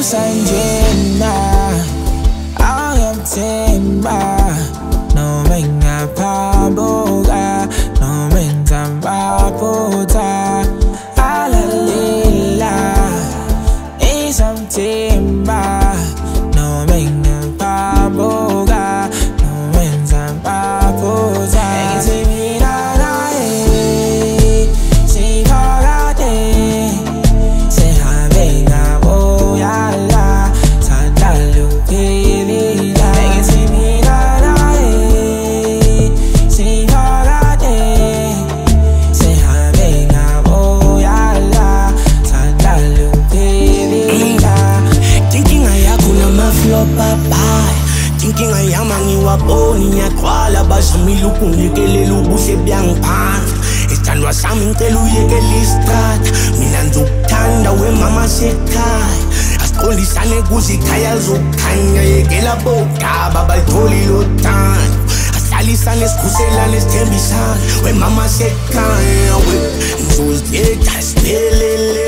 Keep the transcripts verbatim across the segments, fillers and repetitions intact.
Sanjena ayamthemba noma ngaphambuka noma ngizambaphutha alalela isamthemba noma ngaphambuka noma ngizambaphutha ngithemina naye siphakade sihambe ngaboyala sandaluphilila ngithemina naye siphakade sihambe ngaboyala sandaluphilila Thinking ayakho namaflopa bye Thinking ayama ngiwaboni ngiyakhwala bazamile ukunikelela ubuhle byangiphansi Isithandwa sami ngicela uyekele istrata mina ngizokuthanda wemama sekhaya asiqondisane kuze ikhaya lizokukhanya yekela bodaba balitholi lothando asihlalisane sikhuselane sithembisane wemama sekhaya we ngizozithetha siphelele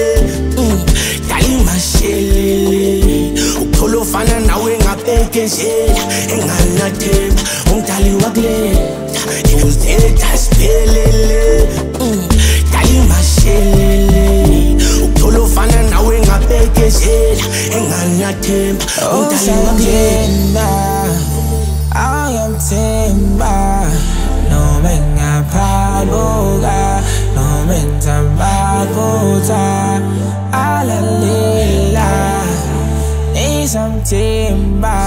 Mashelele ukuthola ofana nawe ngabhekezela enganathemba umdali wakuletha ngizithetha siphelele dali mashelele ukuthola ofana nawe ngabhekezela enganathemba umdali wakuletha ayamthemba noma ngaphambuka noma ngizambaphutha alalela isamthemba